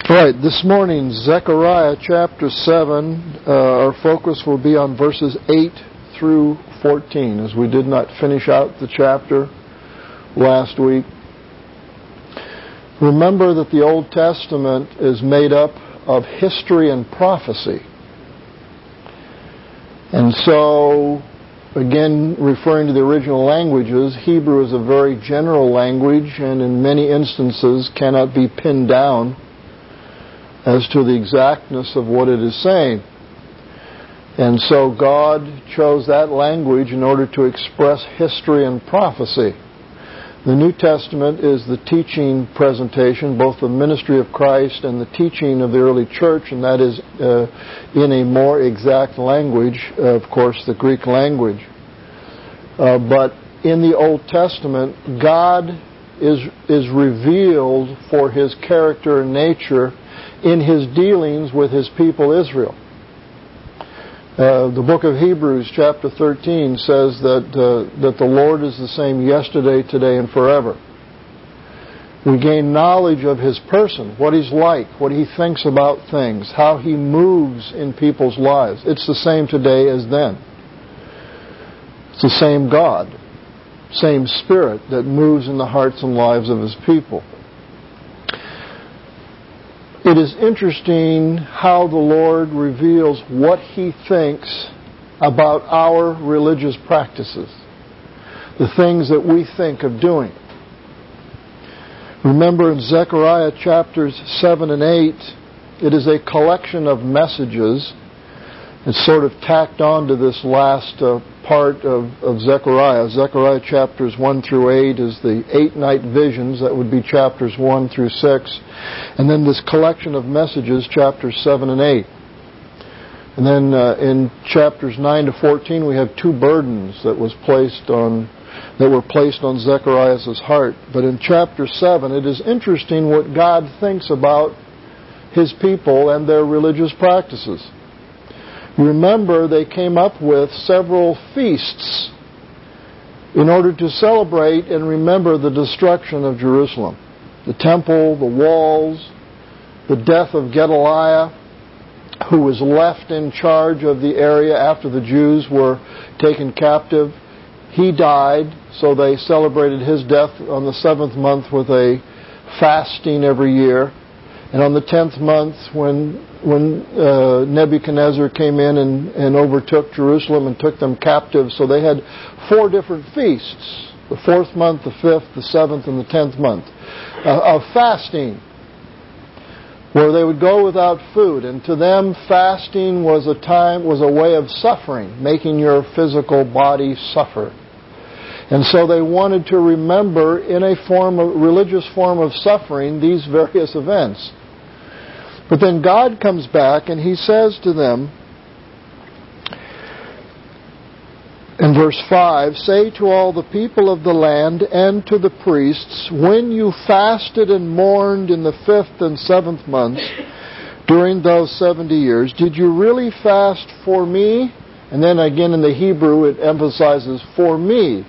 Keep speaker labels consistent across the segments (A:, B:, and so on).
A: All right, this morning, Zechariah chapter 7, our focus will be on verses 8 through 14, as we did not finish out the chapter last week. Remember that the Old Testament is made up of history and prophecy. And so, again, referring to the original languages, Hebrew is a very general language and in many instances cannot be pinned down as to the exactness of what it is saying. And so God chose that language in order to express history and prophecy. The New Testament is the teaching presentation, both the ministry of Christ and the teaching of the early church, and that is in a more exact language, of course, the Greek language. But in the Old Testament, God is revealed for His character and nature in His dealings with His people Israel. The book of Hebrews chapter 13 says that the Lord is the same yesterday, today, and forever. We gain knowledge of His person, what He's like, what He thinks about things, how He moves in people's lives. It's the same today as then. It's the same God, same Spirit that moves in the hearts and lives of His people. It is interesting how the Lord reveals what He thinks about our religious practices, the things that we think of doing. Remember in Zechariah chapters 7 and 8, it is a collection of messages. It's sort of tacked on to this last part of Zechariah. Zechariah chapters 1 through 8 is the 8 night visions. That would be chapters 1 through 6. And then this collection of messages, chapters 7 and 8. And then in chapters 9 to 14, we have 2 burdens that were placed on Zechariah's heart. But in chapter 7, it is interesting what God thinks about His people and their religious practices. Remember, they came up with several feasts in order to celebrate and remember the destruction of Jerusalem. The temple, the walls, the death of Gedaliah, who was left in charge of the area after the Jews were taken captive. He died, so they celebrated his death on the 7th month with a fasting every year. And on the 10th month, when Nebuchadnezzar came in and overtook Jerusalem and took them captive, so they had 4 different feasts, the 4th month, the 5th, the 7th, and the 10th month, of fasting, where they would go without food. And to them, fasting was a way of suffering, making your physical body suffer. And so they wanted to remember in a religious form of suffering these various events. But then God comes back and He says to them, in verse 5, "Say to all the people of the land and to the priests, when you fasted and mourned in the 5th and 7th months during those 70 years, did you really fast for me?" And then again in the Hebrew it emphasizes, "for me."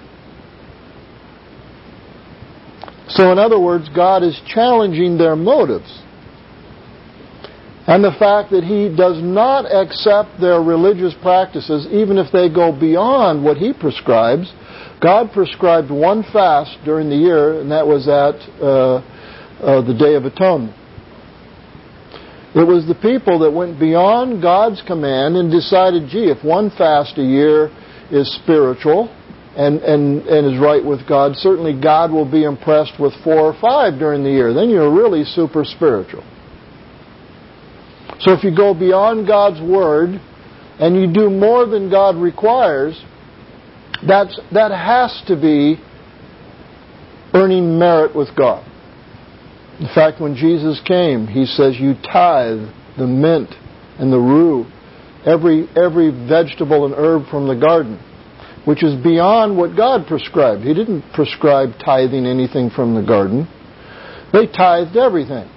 A: So in other words, God is challenging their motives. And the fact that He does not accept their religious practices, even if they go beyond what He prescribes. God prescribed one fast during the year, and that was at the Day of Atonement. It was the people that went beyond God's command and decided, gee, if one fast a year is spiritual and is right with God, certainly God will be impressed with 4 or 5 during the year. Then you're really super spiritual. So if you go beyond God's Word and you do more than God requires, that has to be earning merit with God. In fact, when Jesus came, He says, you tithe the mint and the rue, every vegetable and herb from the garden, which is beyond what God prescribed. He didn't prescribe tithing anything from the garden. They tithed everything.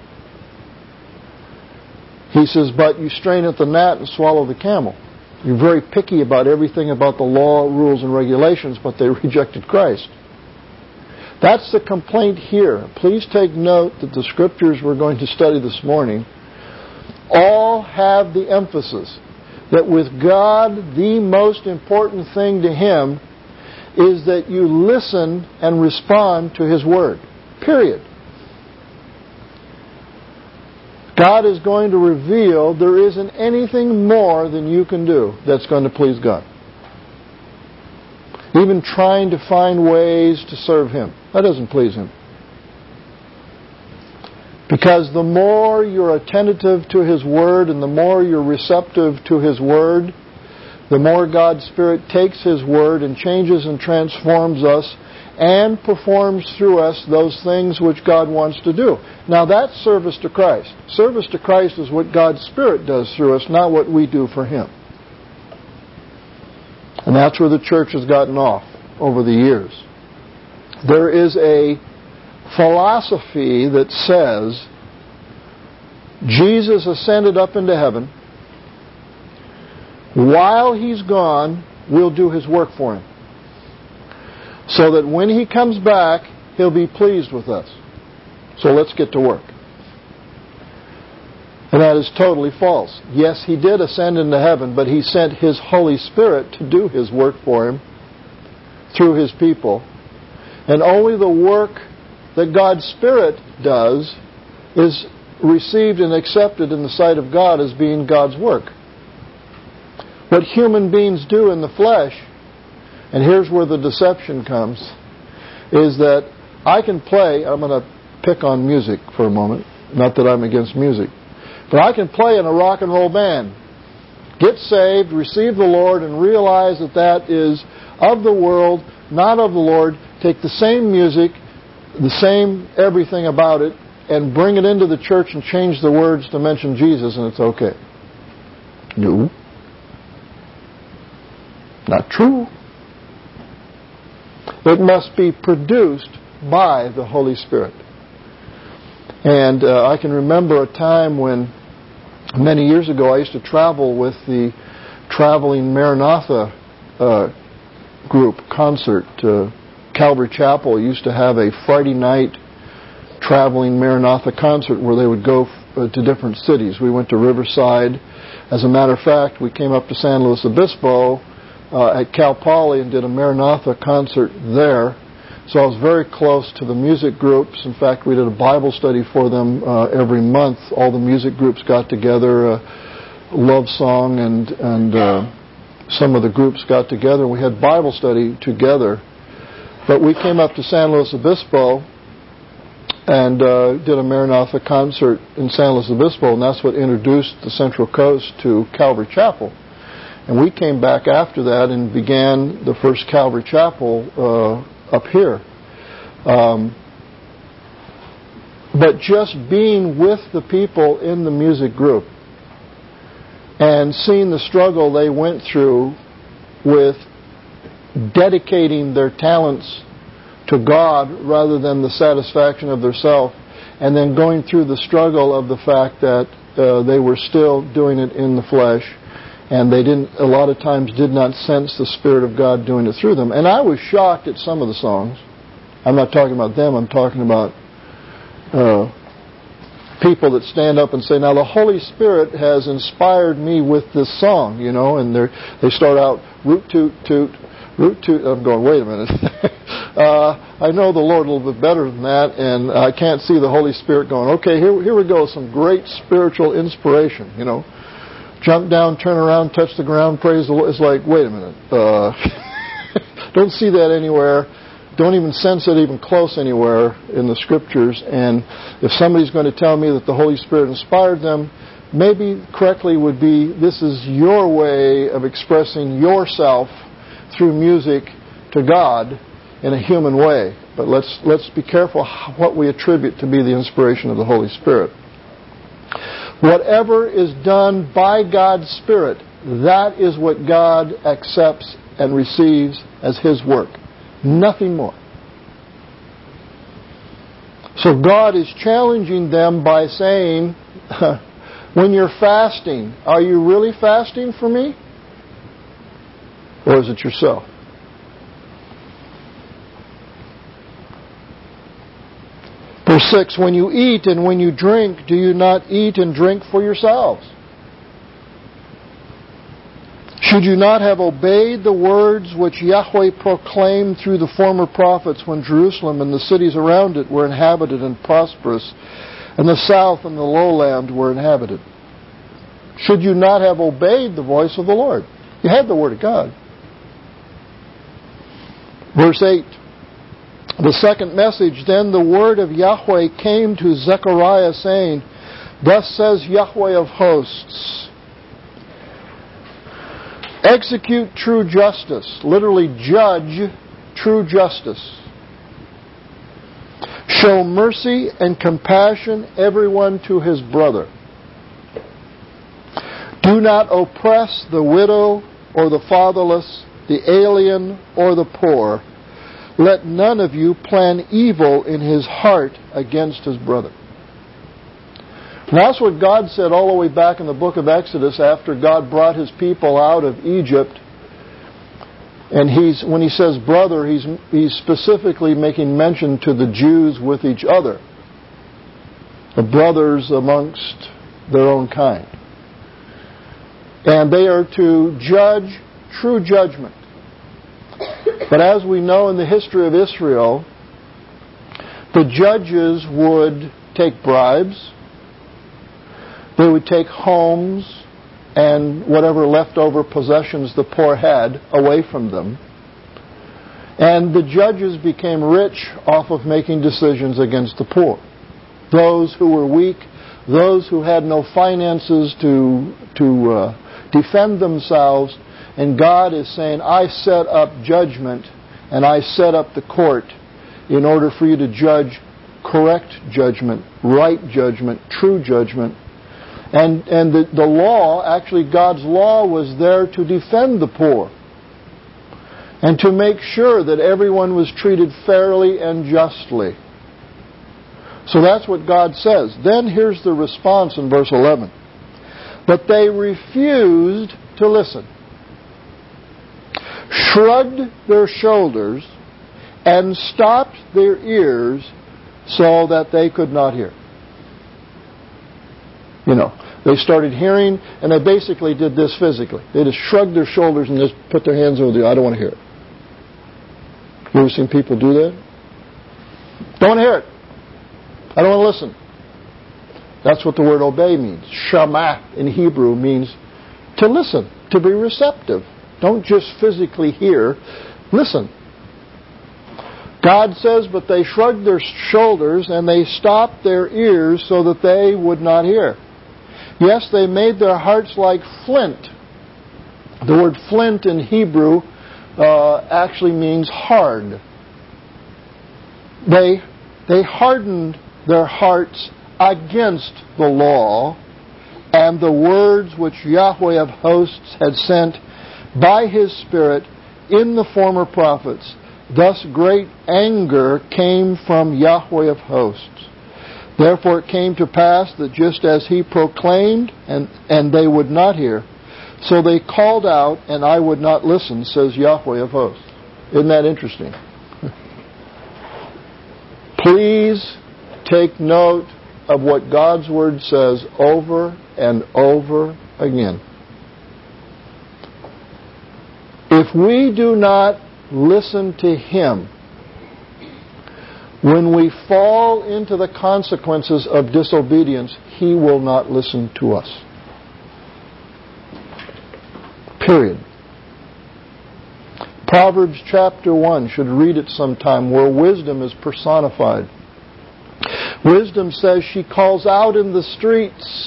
A: He says, but you strain at the gnat and swallow the camel. You're very picky about everything about the law, rules, and regulations, but they rejected Christ. That's the complaint here. Please take note that the scriptures we're going to study this morning all have the emphasis that with God, the most important thing to Him is that you listen and respond to His Word. Period. God is going to reveal there isn't anything more than you can do that's going to please God. Even trying to find ways to serve Him. That doesn't please Him. Because the more you're attentive to His Word and the more you're receptive to His Word, the more God's Spirit takes His Word and changes and transforms us and performs through us those things which God wants to do. Now that's service to Christ. Service to Christ is what God's Spirit does through us, not what we do for Him. And that's where the church has gotten off over the years. There is a philosophy that says Jesus ascended up into heaven. While He's gone, we'll do His work for Him. So that when He comes back, He'll be pleased with us. So let's get to work. And that is totally false. Yes, He did ascend into heaven, but He sent His Holy Spirit to do His work for Him through His people. And only the work that God's Spirit does is received and accepted in the sight of God as being God's work. What human beings do in the flesh, and here's where the deception comes, is that I can play, I'm going to pick on music for a moment, not that I'm against music, but I can play in a rock and roll band, get saved, receive the Lord, and realize that that is of the world, not of the Lord, take the same music, the same everything about it, and bring it into the church and change the words to mention Jesus, and it's okay. No. Not true. It must be produced by the Holy Spirit. And I can remember a time when, many years ago, I used to travel with the traveling Maranatha group concert. Calvary Chapel used to have a Friday night traveling Maranatha concert where they would go to different cities. We went to Riverside. As a matter of fact, we came up to San Luis Obispo at Cal Poly and did a Maranatha concert there. So I was very close to the music groups. In fact, we did a Bible study for them every month. All the music groups got together, Love Song and some of the groups got together. We had Bible study together. But we came up to San Luis Obispo and did a Maranatha concert in San Luis Obispo, and that's what introduced the Central Coast to Calvary Chapel. And we came back after that and began the first Calvary Chapel up here. But just being with the people in the music group and seeing the struggle they went through with dedicating their talents to God rather than the satisfaction of their self, and then going through the struggle of the fact that they were still doing it in the flesh, and they a lot of times did not sense the Spirit of God doing it through them. And I was shocked at some of the songs. I'm not talking about them, I'm talking about people that stand up and say, now the Holy Spirit has inspired me with this song, and they start out, root toot toot, root toot. I'm going, wait a minute. I know the Lord a little bit better than that, and I can't see the Holy Spirit going, okay, here we go, some great spiritual inspiration, Jump down, turn around, touch the ground, praise the Lord. It's like, wait a minute. Don't see that anywhere. Don't even sense it even close anywhere in the Scriptures. And if somebody's going to tell me that the Holy Spirit inspired them, maybe correctly would be, this is your way of expressing yourself through music to God in a human way. But let's be careful what we attribute to be the inspiration of the Holy Spirit. Whatever is done by God's Spirit, that is what God accepts and receives as His work. Nothing more. So God is challenging them by saying, when you're fasting, are you really fasting for me? Or is it yourself? 6, when you eat and when you drink, do you not eat and drink for yourselves? Should you not have obeyed the words which Yahweh proclaimed through the former prophets when Jerusalem and the cities around it were inhabited and prosperous, and the south and the lowland were inhabited? Should you not have obeyed the voice of the Lord? You had the Word of God. Verse 8, the second message, then the word of Yahweh came to Zechariah, saying, Thus says Yahweh of hosts, execute true justice, literally judge true justice. Show mercy and compassion everyone to his brother. Do not oppress the widow or the fatherless, the alien or the poor. Let none of you plan evil in his heart against his brother. And that's what God said all the way back in the book of Exodus after God brought his people out of Egypt. And when he says brother, he's specifically making mention to the Jews with each other. The brothers amongst their own kind. And they are to judge true judgment. But as we know in the history of Israel, the judges would take bribes. They would take homes and whatever leftover possessions the poor had away from them. And the judges became rich off of making decisions against the poor. Those who were weak, those who had no finances to defend themselves. And God is saying, I set up judgment and I set up the court in order for you to judge correct judgment, right judgment, true judgment. And the law, actually God's law was there to defend the poor and to make sure that everyone was treated fairly and justly. So that's what God says. Then here's the response in verse 11. But they refused to listen, shrugged their shoulders, and stopped their ears so that they could not hear. They started hearing, and they basically did this physically. They just shrugged their shoulders and just put their hands over the I don't want to hear it. You ever seen people do that? Don't hear it. I don't want to listen. That's what the word obey means. Shama in Hebrew means to listen, to be receptive. Don't just physically hear. Listen. God says, but they shrugged their shoulders and they stopped their ears so that they would not hear. Yes, they made their hearts like flint. The word flint in Hebrew actually means hard. They hardened their hearts against the law and the words which Yahweh of hosts had sent by his Spirit in the former prophets. Thus great anger came from Yahweh of hosts. Therefore it came to pass that just as he proclaimed, and they would not hear, so they called out, and I would not listen, says Yahweh of hosts. Isn't that interesting? Please take note of what God's Word says over and over again. If we do not listen to Him, when we fall into the consequences of disobedience, He will not listen to us. Period. Proverbs chapter 1, should read it sometime, where wisdom is personified. Wisdom says she calls out in the streets,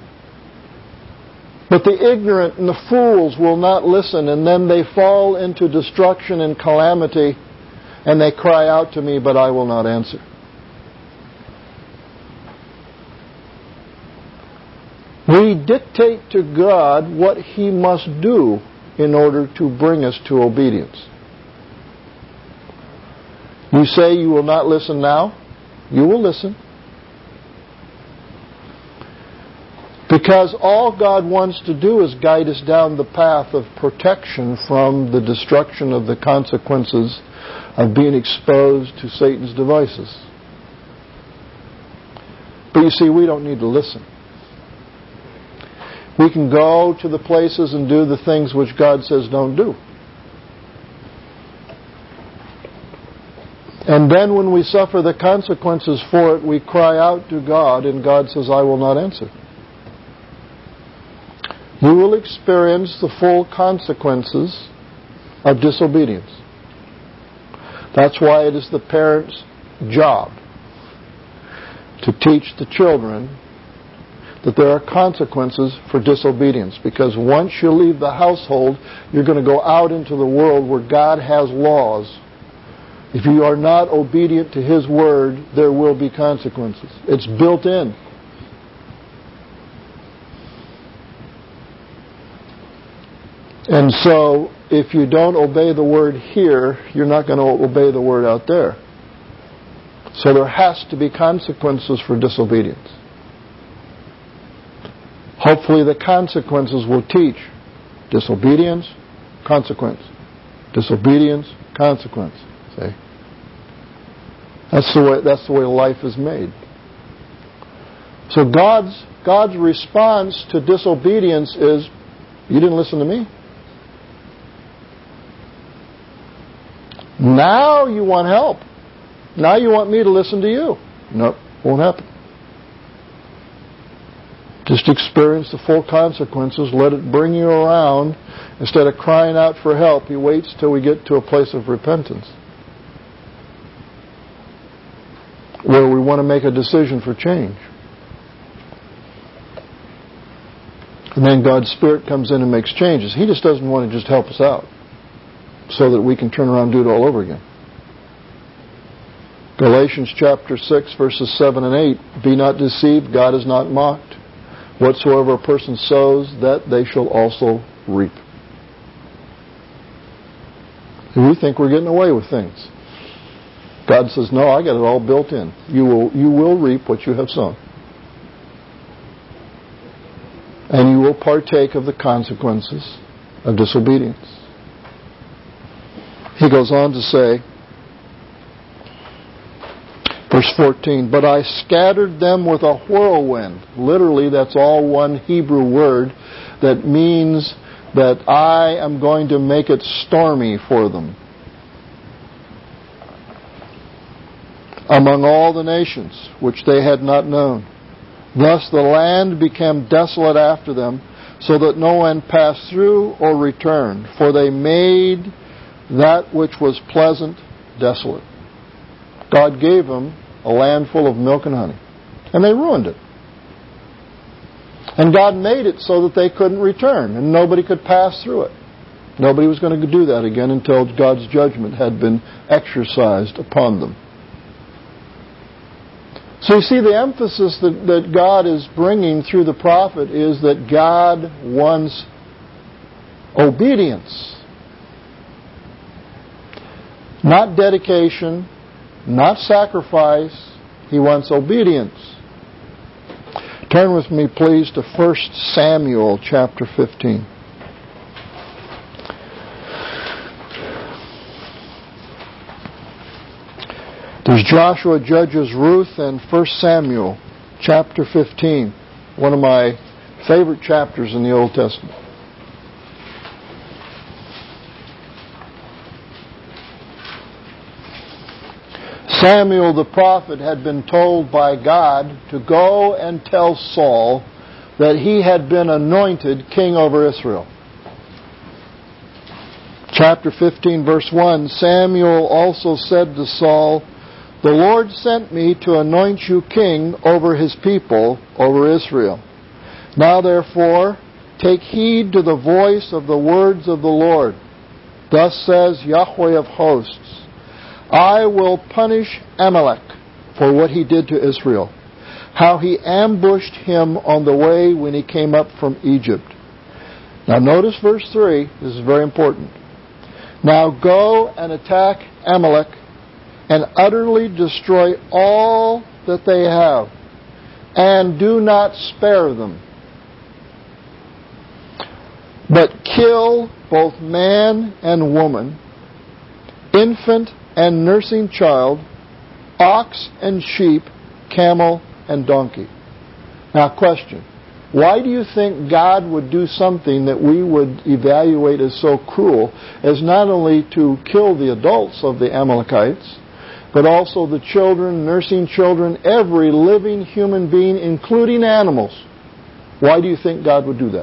A: but the ignorant and the fools will not listen, and then they fall into destruction and calamity, and they cry out to me, but I will not answer. We dictate to God what He must do in order to bring us to obedience. You say you will not listen now? You will listen. Because all God wants to do is guide us down the path of protection from the destruction of the consequences of being exposed to Satan's devices. But you see, we don't need to listen. We can go to the places and do the things which God says don't do. And then when we suffer the consequences for it, we cry out to God, and God says, I will not answer. You will experience the full consequences of disobedience. That's why it is the parent's job to teach the children that there are consequences for disobedience. Because once you leave the household, you're going to go out into the world where God has laws. If you are not obedient to His Word, there will be consequences. It's built in. And so, if you don't obey the Word here, you're not going to obey the Word out there. So there has to be consequences for disobedience. Hopefully the consequences will teach. Disobedience, consequence. Disobedience, consequence. See? That's the way life is made. So God's response to disobedience is, you didn't listen to me. Now you want help. Now you want me to listen to you. Nope, won't happen. Just experience the full consequences. Let it bring you around. Instead of crying out for help, He waits till we get to a place of repentance, where we want to make a decision for change. And then God's Spirit comes in and makes changes. He just doesn't want to just help us out so that we can turn around and do it all over again. Galatians chapter 6, verses 7 and 8. Be not deceived, God is not mocked. Whatsoever a person sows, that they shall also reap. And we think we're getting away with things. God says, no, I got it all built in. You will reap what you have sown. And you will partake of the consequences of disobedience. He goes on to say, verse 14, but I scattered them with a whirlwind. Literally, that's all one Hebrew word that means that I am going to make it stormy for them among all the nations which they had not known. Thus the land became desolate after them, so that no one passed through or returned, for they made that which was pleasant desolate. God gave them a land full of milk and honey, and they ruined it. And God made it so that they couldn't return, and nobody could pass through it. Nobody was going to do that again until God's judgment had been exercised upon them. So you see, the emphasis that God is bringing through the prophet is that God wants obedience. Not dedication, not sacrifice. He wants obedience. Turn with me, please, to 1 Samuel chapter 15. There's Joshua, Judges, Ruth, and 1 Samuel chapter 15. One of my favorite chapters in the Old Testament. Samuel the prophet had been told by God to go and tell Saul that he had been anointed king over Israel. Chapter 15, verse 1, Samuel also said to Saul, the Lord sent me to anoint you king over His people, over Israel. Now therefore, take heed to the voice of the words of the Lord. Thus says Yahweh of hosts, I will punish Amalek for what he did to Israel, how he ambushed him on the way when he came up from Egypt. Now notice verse 3, this is very important. Now go and attack Amalek and utterly destroy all that they have, and do not spare them, but kill both man and woman, infant and nursing child, ox and sheep, camel and donkey. Now, question. Why do you think God would do something that we would evaluate as so cruel as not only to kill the adults of the Amalekites, but also the children, nursing children, every living human being, including animals? Why do you think God would do that?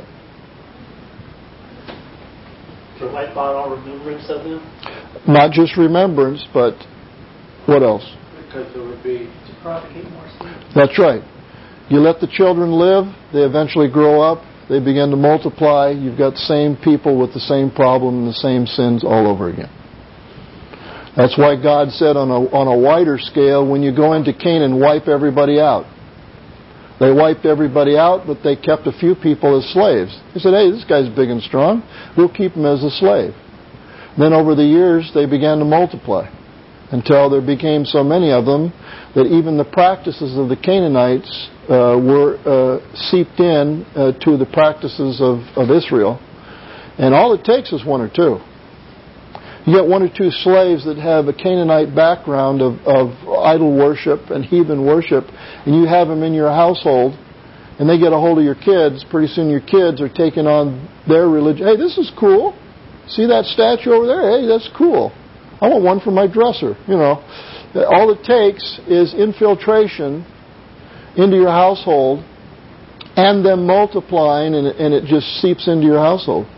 B: To wipe out all remembrance of them?
A: Not just remembrance, but what else?
B: Because there would be to propagate more sin.
A: That's right. You let the children live, they eventually grow up, they begin to multiply, you've got the same people with the same problem and the same sins all over again. That's why God said on a wider scale, when you go into Canaan, wipe everybody out. They wiped everybody out, but they kept a few people as slaves. They said, hey, this guy's big and strong, we'll keep him as a slave. Then over the years, they began to multiply until there became so many of them that even the practices of the Canaanites were seeped in to the practices of Israel. And all it takes is one or two. You get one or two slaves that have a Canaanite background of idol worship and heathen worship, and you have them in your household, and they get a hold of your kids. Pretty soon your kids are taking on their religion. Hey, this is cool. See that statue over there? Hey, that's cool. I want one for my dresser. You know, all it takes is infiltration into your household and them multiplying, and it just seeps into your household.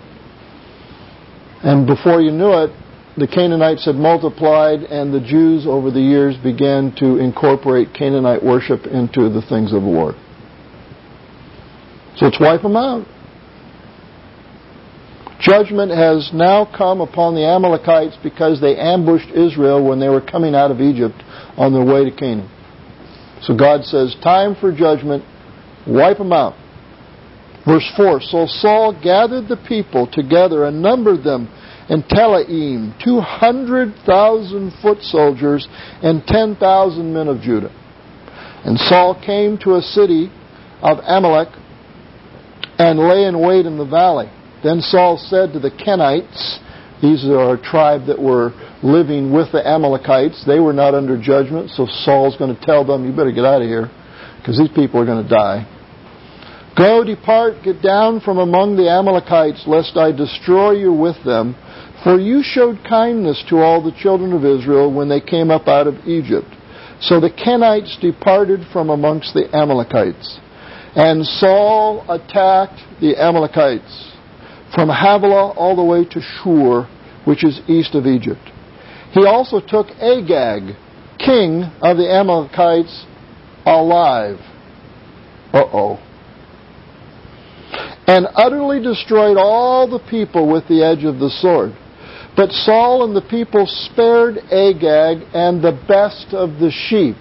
A: And before you knew it, the Canaanites had multiplied, and the Jews over the years began to incorporate Canaanite worship into the things of the Lord. So let's wipe them out. Judgment has now come upon the Amalekites because they ambushed Israel when they were coming out of Egypt on their way to Canaan. So God says, time for judgment, wipe them out. Verse 4, so Saul gathered the people together and numbered them in Telaim, 200,000 foot soldiers and 10,000 men of Judah. And Saul came to a city of Amalek and lay in wait in the valley. Then Saul said to the Kenites, these are a tribe that were living with the Amalekites. They were not under judgment, so Saul's going to tell them, you better get out of here, because these people are going to die. Go, depart, get down from among the Amalekites, lest I destroy you with them. For you showed kindness to all the children of Israel when they came up out of Egypt. So the Kenites departed from amongst the Amalekites. And Saul attacked the Amalekites from Havilah all the way to Shur, which is east of Egypt. He also took Agag, king of the Amalekites, alive. And utterly destroyed all the people with the edge of the sword. But Saul and the people spared Agag and the best of the sheep,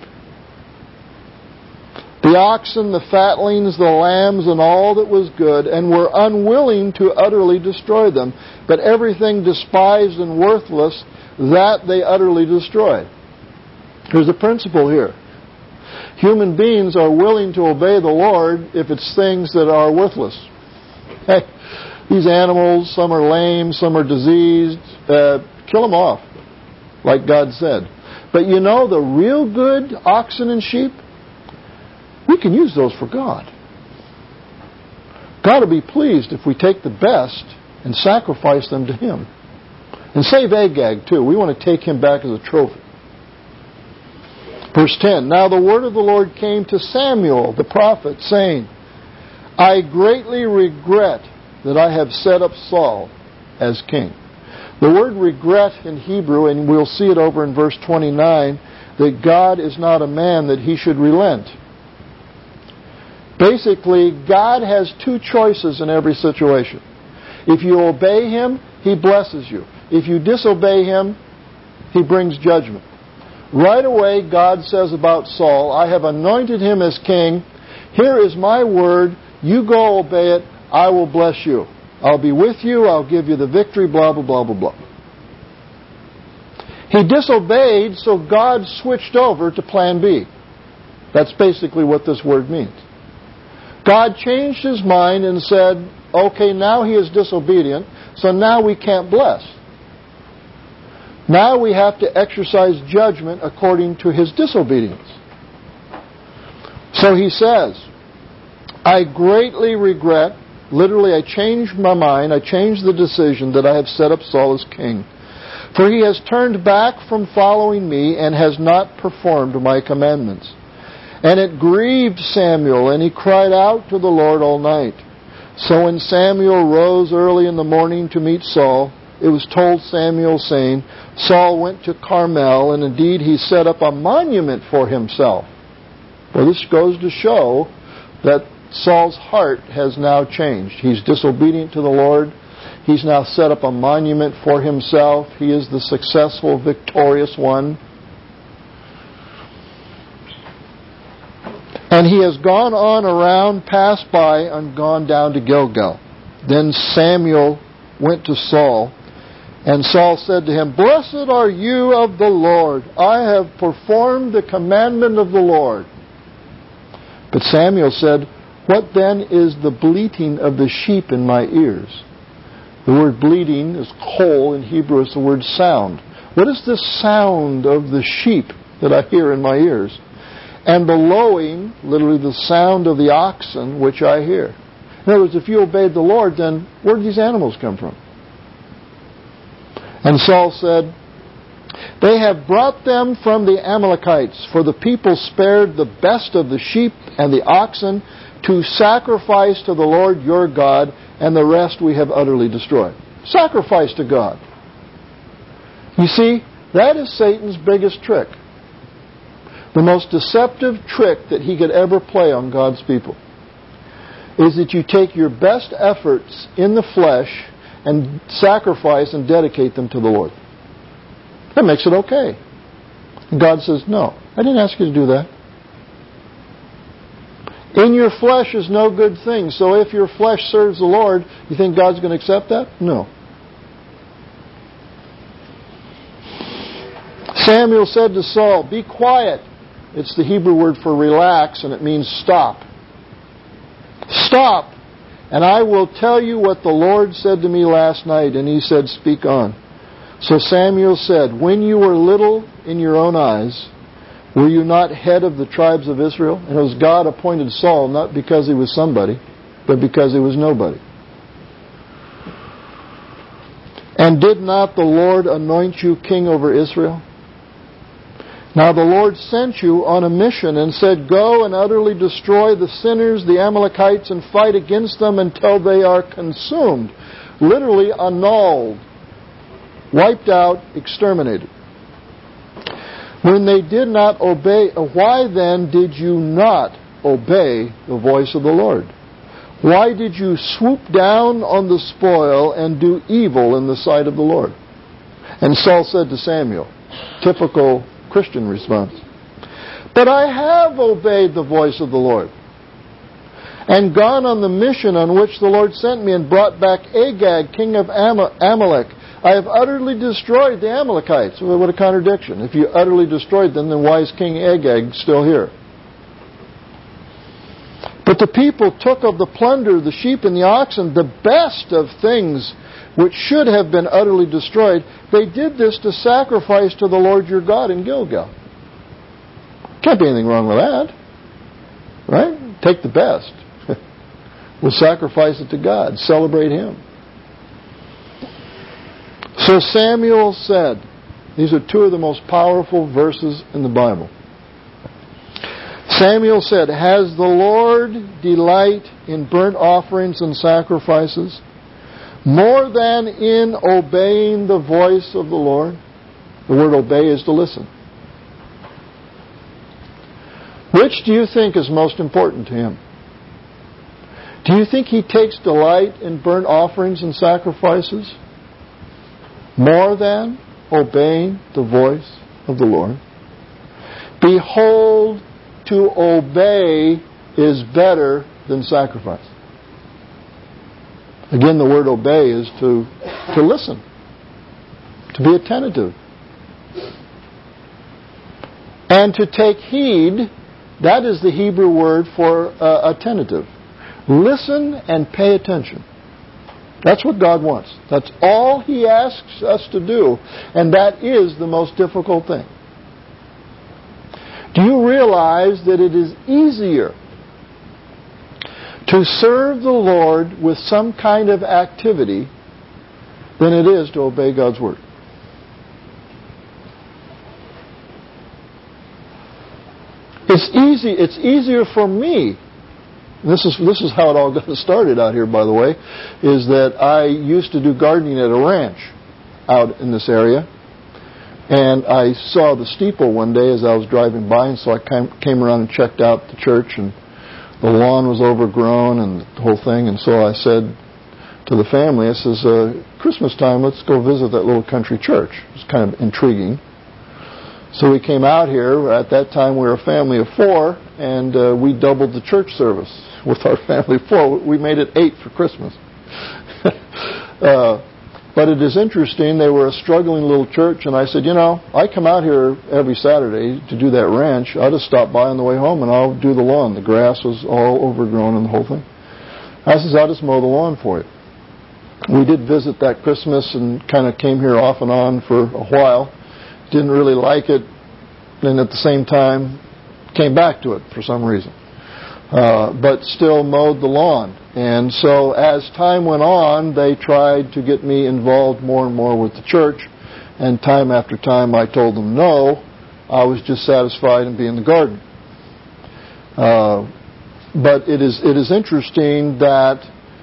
A: the oxen, the fatlings, the lambs, and all that was good, and were unwilling to utterly destroy them. But everything despised and worthless, that they utterly destroyed. There's a principle here. Human beings are willing to obey the Lord if it's things that are worthless. Hey, these animals, some are lame, some are diseased, kill them off, like God said. But you know, the real good oxen and sheep, we can use those for God. God will be pleased if we take the best and sacrifice them to Him. And save Agag too. We want to take him back as a trophy. Verse 10, now the word of the Lord came to Samuel the prophet, saying, I greatly regret that I have set up Saul as king. The word regret in Hebrew, and we'll see it over in verse 29, that God is not a man that He should relent. Basically, God has two choices in every situation. If you obey Him, He blesses you. If you disobey Him, He brings judgment. Right away, God says about Saul, I have anointed him as king. Here is my word. You go obey it. I will bless you. I'll be with you. I'll give you the victory, blah, blah, blah, blah, blah. He disobeyed, so God switched over to plan B. That's basically what this word means. God changed His mind and said, okay, now he is disobedient, so now we can't bless. Now we have to exercise judgment according to his disobedience. So he says, I greatly regret, literally I changed my mind, I changed the decision that I have set up Saul as king. For he has turned back from following me and has not performed my commandments. And it grieved Samuel, and he cried out to the Lord all night. So when Samuel rose early in the morning to meet Saul, it was told Samuel, saying, Saul went to Carmel, and indeed he set up a monument for himself. Well, this goes to show that Saul's heart has now changed. He's disobedient to the Lord. He's now set up a monument for himself. He is the successful, victorious one. And he has gone on around, passed by, and gone down to Gilgal. Then Samuel went to Saul, and Saul said to him, Blessed are you of the Lord. I have performed the commandment of the Lord. But Samuel said, What then is the bleating of the sheep in my ears? The word bleating is kol. In Hebrew is the word sound. What is the sound of the sheep that I hear in my ears? And the lowing, literally the sound of the oxen, which I hear. In other words, if you obeyed the Lord, then where did these animals come from? And Saul said, They have brought them from the Amalekites, for the people spared the best of the sheep and the oxen to sacrifice to the Lord your God, and the rest we have utterly destroyed. Sacrifice to God. You see, that is Satan's biggest trick. The most deceptive trick that he could ever play on God's people is that you take your best efforts in the flesh and sacrifice and dedicate them to the Lord. That makes it okay. And God says, no, I didn't ask you to do that. In your flesh is no good thing. So if your flesh serves the Lord, you think God's going to accept that? No. Samuel said to Saul, Be quiet. It's the Hebrew word for relax, and it means stop. Stop, and I will tell you what the Lord said to me last night. And he said, Speak on. So Samuel said, When you were little in your own eyes, were you not head of the tribes of Israel? And it was God appointed Saul, not because he was somebody, but because he was nobody. And did not the Lord anoint you king over Israel? Now the Lord sent you on a mission and said, Go and utterly destroy the sinners, the Amalekites, and fight against them until they are consumed. Literally annulled, wiped out, exterminated. When they did not obey, why then did you not obey the voice of the Lord? Why did you swoop down on the spoil and do evil in the sight of the Lord? And Saul said to Samuel, typical Christian response, But I have obeyed the voice of the Lord and gone on the mission on which the Lord sent me and brought back Agag, king of Amalek. I have utterly destroyed the Amalekites. Well, what a contradiction. If you utterly destroyed them, then why is King Agag still here? But the people took of the plunder, the sheep and the oxen, the best of things which should have been utterly destroyed. They did this to sacrifice to the Lord your God in Gilgal. Can't be anything wrong with that. Right? Take the best. We'll sacrifice it to God. Celebrate Him. So Samuel said, these are two of the most powerful verses in the Bible. Samuel said, Has the Lord delight in burnt offerings and sacrifices more than in obeying the voice of the Lord? The word obey is to listen. Which do you think is most important to Him? Do you think He takes delight in burnt offerings and sacrifices more than obeying the voice of the Lord? Behold, to obey is better than sacrifice. Again, the word obey is to listen, to be attentive. And to take heed, that is the Hebrew word for attentive. Listen and pay attention. That's what God wants. That's all He asks us to do, and that is the most difficult thing. Do you realize that it is easier to serve the Lord with some kind of activity than it is to obey God's Word? It's easier for me. This is how it all got started out here, by the way, is that I used to do gardening at a ranch out in this area. And I saw the steeple one day as I was driving by, and so I came around and checked out the church, and the lawn was overgrown and the whole thing. And so I said to the family, I says, Christmas time, let's go visit that little country church. It was kind of intriguing. So we came out here. At that time, we were a family of 4, and we doubled the church service with our family of 4. We made it 8 for Christmas. But it is interesting. They were a struggling little church, and I said, I come out here every Saturday to do that ranch. I'll just stop by on the way home, and I'll do the lawn. The grass was all overgrown and the whole thing. I says, I'll just mow the lawn for you. We did visit that Christmas and kind of came here off and on for a while. Didn't really like it, and at the same time came back to it for some reason. But still mowed the lawn. And so as time went on, they tried to get me involved more and more with the church. And time after time I told them no. I was just satisfied in being in the garden. But it is interesting that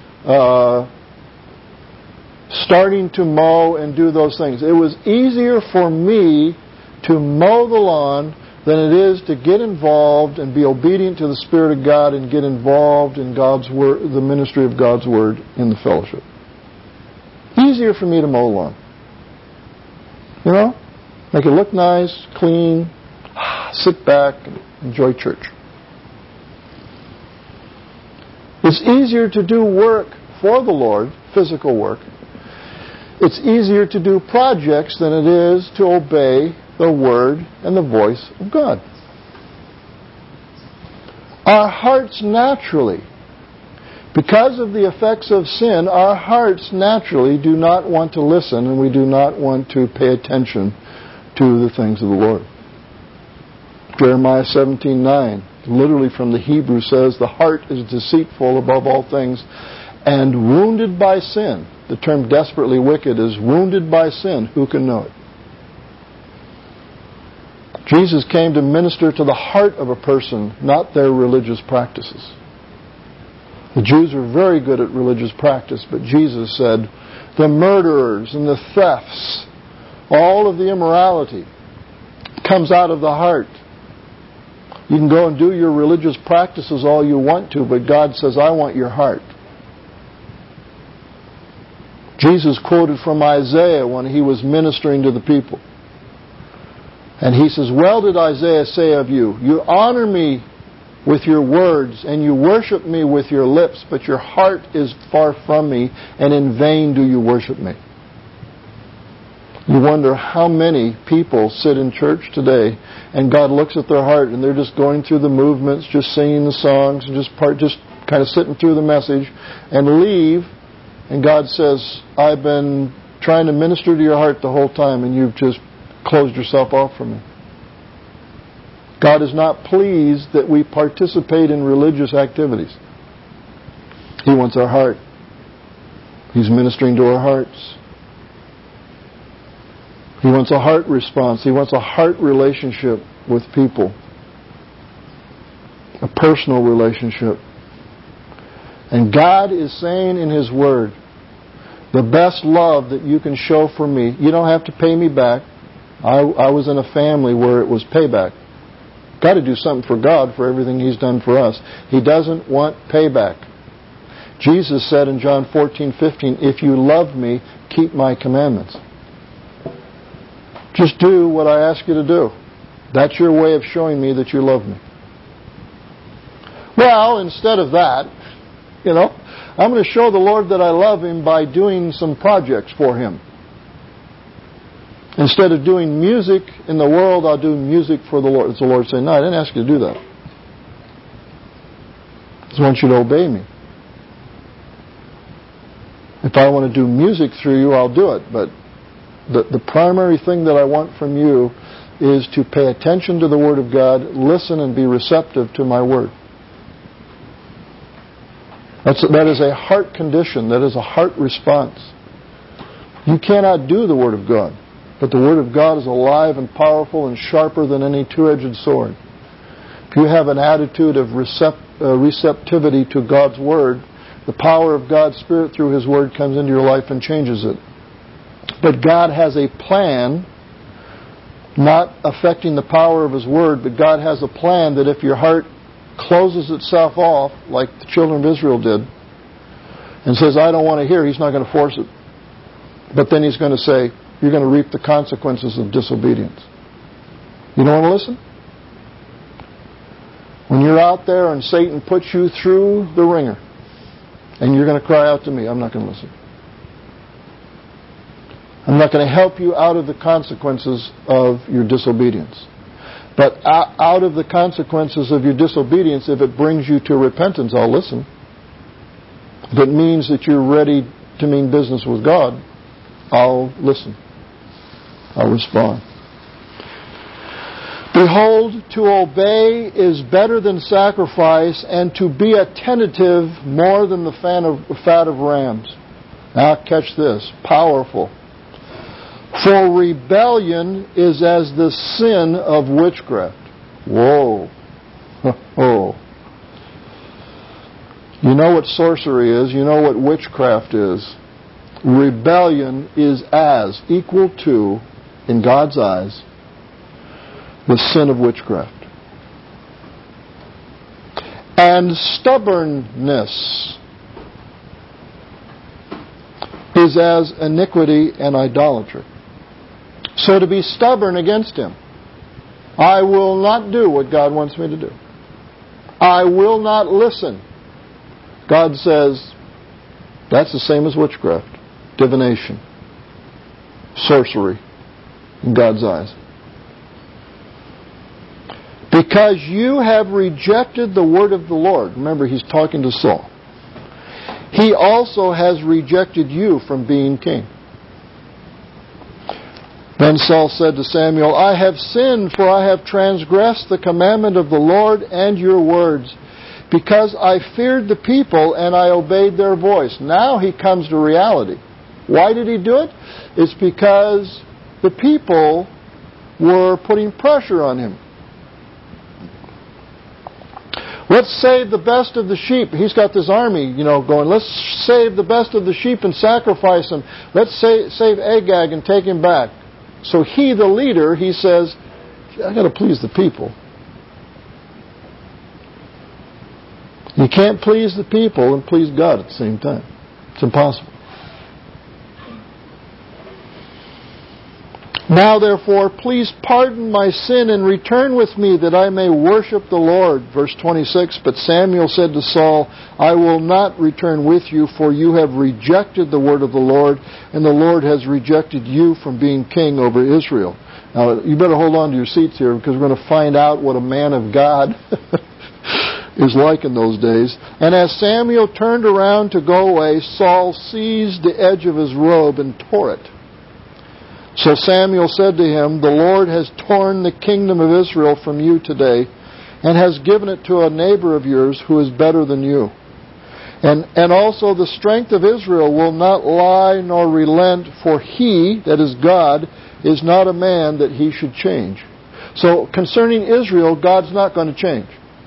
A: starting to mow and do those things, it was easier for me to mow the lawn than it is to get involved and be obedient to the Spirit of God and get involved in God's Word, the ministry of God's Word in the fellowship. Easier for me to mow the lawn. Make it look nice, clean, sit back, and enjoy church. It's easier to do work for the Lord, physical work. It's easier to do projects than it is to obey the Word and the voice of God. Our hearts naturally, because of the effects of sin, our hearts naturally do not want to listen, and we do not want to pay attention to the things of the Lord. Jeremiah 17:9, literally from the Hebrew, says, the heart is deceitful above all things and wounded by sin. The term desperately wicked is wounded by sin. Who can know it? Jesus came to minister to the heart of a person, not their religious practices. The Jews were very good at religious practice, but Jesus said, the murderers and the thefts, all of the immorality comes out of the heart. You can go and do your religious practices all you want to, but God says, I want your heart. Jesus quoted from Isaiah when he was ministering to the people. And he says, well did Isaiah say of you, you honor me with your words and you worship me with your lips, but your heart is far from me, and in vain do you worship me. You wonder how many people sit in church today and God looks at their heart and they're just going through the movements, just singing the songs, and just kind of sitting through the message and leave. And God says, I've been trying to minister to your heart the whole time and you've just closed yourself off from me. God is not pleased that we participate in religious activities. He wants our heart. He's ministering to our hearts. He wants a heart response. He wants a heart relationship with people. A personal relationship. And God is saying in His Word, the best love that you can show for me, you don't have to pay me back. I was in a family where it was payback. Got to do something for God for everything He's done for us. He doesn't want payback. Jesus said in John 14:15, if you love me, keep my commandments. Just do what I ask you to do. That's your way of showing me that you love me. Well, instead of that, I'm going to show the Lord that I love Him by doing some projects for Him. Instead of doing music in the world, I'll do music for the Lord. It's the Lord saying, no, I didn't ask you to do that. I just want you to obey me. If I want to do music through you, I'll do it. But the primary thing that I want from you is to pay attention to the Word of God, listen and be receptive to my Word. That is a heart condition. That is a heart response. You cannot do the Word of God, but the Word of God is alive and powerful and sharper than any two-edged sword. If you have an attitude of receptivity to God's Word, the power of God's Spirit through His Word comes into your life and changes it. But God has a plan, not affecting the power of His Word, but God has a plan that if your heart closes itself off, like the children of Israel did, and says, I don't want to hear, He's not going to force it. But then He's going to say, you're going to reap the consequences of disobedience. You don't want to listen? When you're out there and Satan puts you through the ringer, and you're going to cry out to me, I'm not going to listen. I'm not going to help you out of the consequences of your disobedience. But out of the consequences of your disobedience, if it brings you to repentance, I'll listen. If it means that you're ready to mean business with God, I'll listen. I'll respond. Behold, to obey is better than sacrifice, and to be attentive more than the fat of rams. Now catch this. Powerful. For rebellion is as the sin of witchcraft. Whoa. Oh. You know what sorcery is. You know what witchcraft is. Rebellion is as, equal to, in God's eyes, the sin of witchcraft. And stubbornness is as iniquity and idolatry. So to be stubborn against Him, I will not do what God wants me to do. I will not listen. God says, that's the same as witchcraft, divination, sorcery, in God's eyes. Because you have rejected the word of the Lord. Remember, He's talking to Saul. He also has rejected you from being king. Then Saul said to Samuel, I have sinned, for I have transgressed the commandment of the Lord and your words, because I feared the people and I obeyed their voice. Now he comes to reality. Why did he do it? It's because the people were putting pressure on him. Let's save the best of the sheep. He's got this army, going, let's save the best of the sheep and sacrifice him. Let's save Agag and take him back. So he, the leader, he says, I got to please the people. You can't please the people and please God at the same time. It's impossible. Now, therefore, please pardon my sin and return with me that I may worship the Lord. Verse 26, but Samuel said to Saul, I will not return with you, for you have rejected the word of the Lord, and the Lord has rejected you from being king over Israel. Now, you better hold on to your seats here, because we're going to find out what a man of God is like in those days. And as Samuel turned around to go away, Saul seized the edge of his robe and tore it. So Samuel said to him, the Lord has torn the kingdom of Israel from you today, and has given it to a neighbor of yours who is better than you. And also the strength of Israel will not lie nor relent, for He, that is God, is not a man that He should change. So concerning Israel, God's not going to change.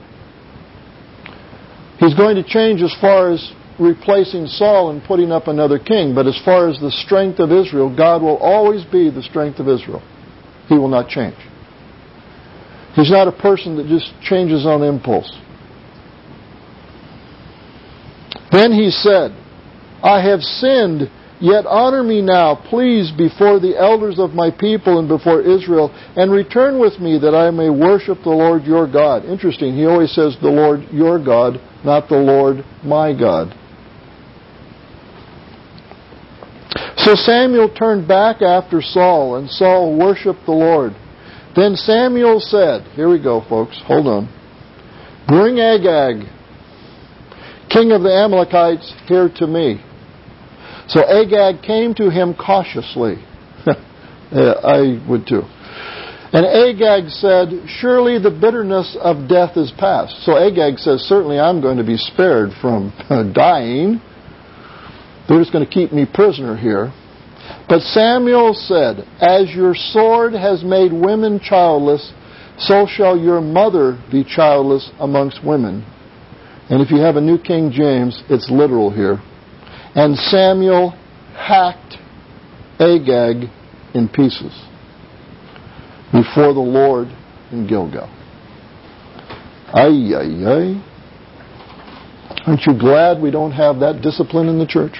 A: He's going to change as far as replacing Saul and putting up another king. But as far as the strength of Israel, God will always be the strength of Israel. He will not change. He's not a person that just changes on impulse. Then he said, I have sinned, yet honor me now, please, before the elders of my people and before Israel, and return with me that I may worship the Lord your God. Interesting, he always says the Lord your God, not the Lord my God. So Samuel turned back after Saul, and Saul worshipped the Lord. Then Samuel said, here we go, folks, hold on. Bring Agag, king of the Amalekites, here to me. So Agag came to him cautiously. I would too. And Agag said, surely the bitterness of death is past. So Agag says, certainly I'm going to be spared from dying. They're just going to keep me prisoner here. But Samuel said, as your sword has made women childless, so shall your mother be childless amongst women. And if you have a New King James, it's literal here. And Samuel hacked Agag in pieces before the Lord in Gilgal. Ay, ay, ay. Aren't you glad we don't have that discipline in the church?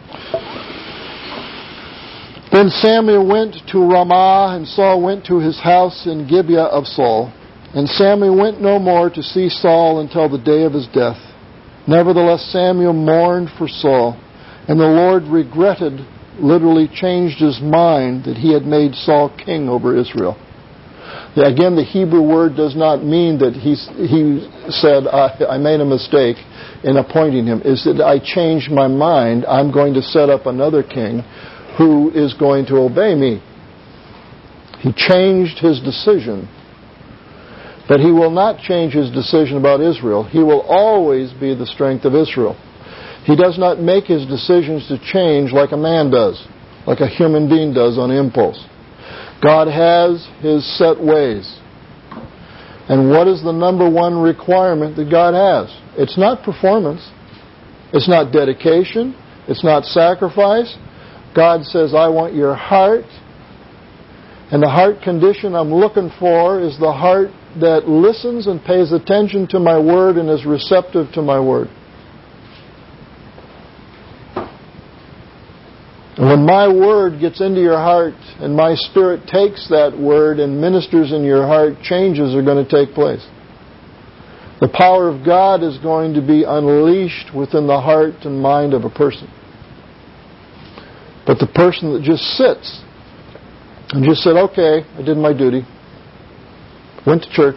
A: Then Samuel went to Ramah, and Saul went to his house in Gibeah of Saul. And Samuel went no more to see Saul until the day of his death. Nevertheless, Samuel mourned for Saul, and the Lord regretted, literally changed his mind, that he had made Saul king over Israel. Again, the Hebrew word does not mean that he said, I made a mistake in appointing him. It's that I changed my mind. I'm going to set up another king who is going to obey me. He changed his decision. But he will not change his decision about Israel. He will always be the strength of Israel. He does not make his decisions to change like a man does, like a human being does on impulse. God has his set ways. And what is the number one requirement that God has? It's not performance. It's not dedication. It's not sacrifice. God says, I want your heart. And the heart condition I'm looking for is the heart that listens and pays attention to my word and is receptive to my word. And when my word gets into your heart and my spirit takes that word and ministers in your heart, changes are going to take place. The power of God is going to be unleashed within the heart and mind of a person. But the person that just sits and just said, okay, I did my duty, went to church,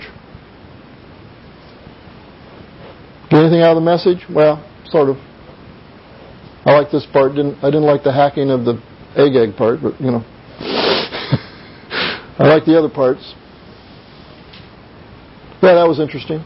A: get anything out of the message? Well, sort of. I like this part. I didn't like the hacking of the Agag part, but, you know. I like the other parts. Yeah, that was interesting.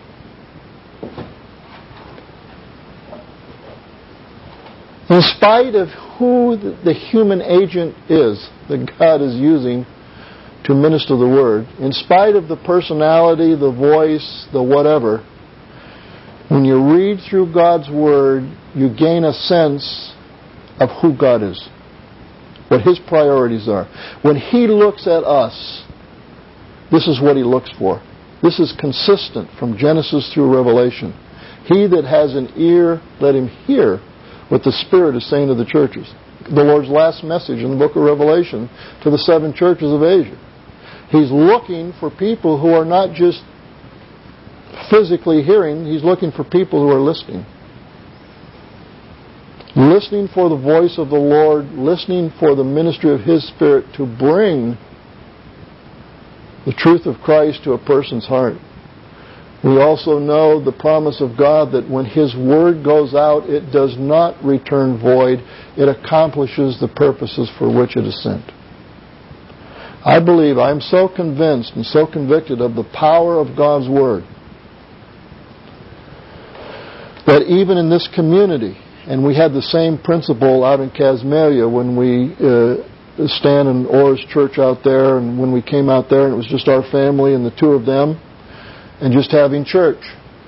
A: In spite of who the human agent is that God is using to minister the word, in spite of the personality, the voice, the whatever, when you read through God's word, you gain a sense of who God is, what his priorities are. When he looks at us, this is what he looks for. This is consistent from Genesis through Revelation. He that has an ear, let him hear what the Spirit is saying to the churches. The Lord's last message in the book of Revelation to the 7 churches of Asia. He's looking for people who are not just physically hearing. He's looking for people who are listening. Listening for the voice of the Lord, listening for the ministry of his Spirit to bring the truth of Christ to a person's heart. We also know the promise of God that when his word goes out, it does not return void. It accomplishes the purposes for which it is sent. I believe, I'm so convinced and so convicted of the power of God's word that even in this community, and we had the same principle out in Casmalia when we Stan and Orr's church out there, and when we came out there and it was just our family and the 2 of them, and just having church.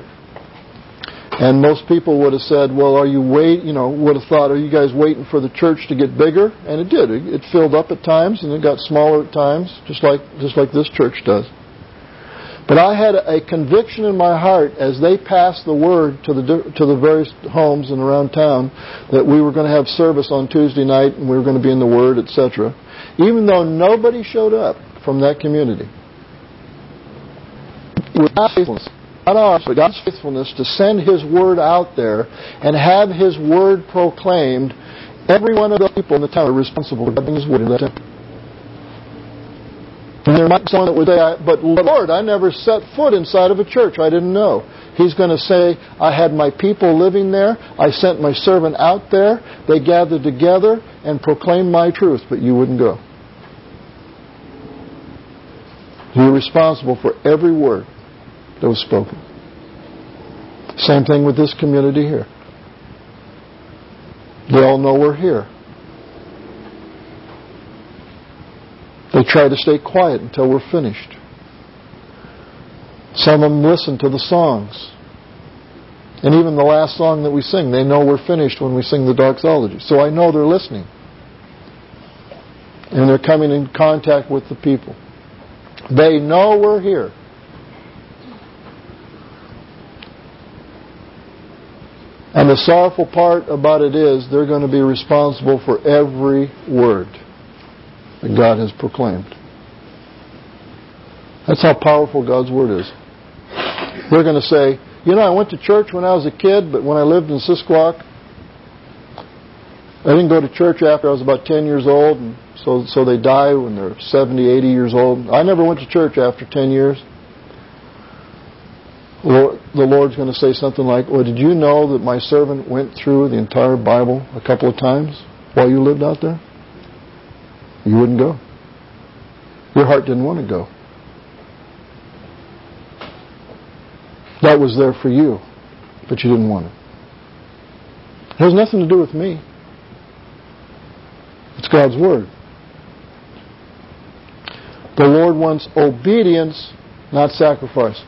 A: And most people would have said, well, would have thought, are you guys waiting for the church to get bigger? And it did. It filled up at times, and it got smaller at times, just like this church does. But I had a conviction in my heart as they passed the word to the various homes and around town that we were going to have service on Tuesday night and we were going to be in the Word, etc. Even though nobody showed up from that community. God's faithfulness, not ours, but God's faithfulness to send his word out there and have his word proclaimed. Every one of the people in the town are responsible for having his word in that temple. And there might be someone that would say, but Lord, I never set foot inside of a church. I didn't know. He's going to say, I had my people living there. I sent my servant out there. They gathered together and proclaimed my truth, but you wouldn't go. You're responsible for every word that was spoken. Same thing with this community here. They all know we're here. They try to stay quiet until we're finished. Some of them listen to the songs. And even the last song that we sing, they know we're finished when we sing the doxology. So I know they're listening. And they're coming in contact with the people. They know we're here. And the sorrowful part about it is they're going to be responsible for every word that God has proclaimed. That's how powerful God's Word is. They're going to say, I went to church when I was a kid, but when I lived in Sisquoc, I didn't go to church after I was about 10 years old, and so they die when they're 70, 80 years old. I never went to church after 10 years. The Lord's going to say something like, well, did you know that my servant went through the entire Bible a couple of times while you lived out there? You wouldn't go. Your heart didn't want to go. That was there for you, but you didn't want it. It has nothing to do with me. It's God's Word. The Lord wants obedience, not sacrifice.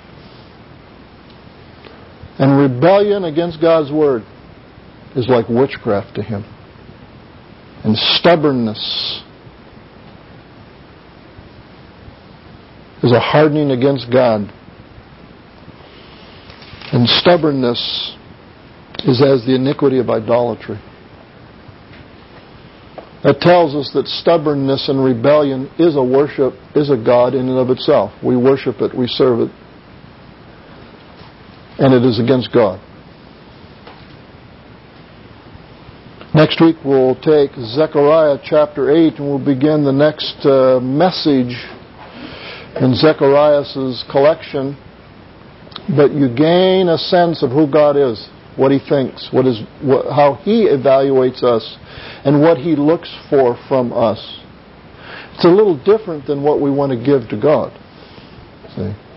A: And rebellion against God's Word is like witchcraft to Him. And stubbornness is a hardening against God. And stubbornness is as the iniquity of idolatry. That tells us that stubbornness and rebellion is a God in and of itself. We worship it, we serve it. And it is against God. Next week we'll take Zechariah chapter 8 and we'll begin the next message in Zechariah's collection. But you gain a sense of who God is, what He thinks, how He evaluates us, and what He looks for from us. It's a little different than what we want to give to God. See?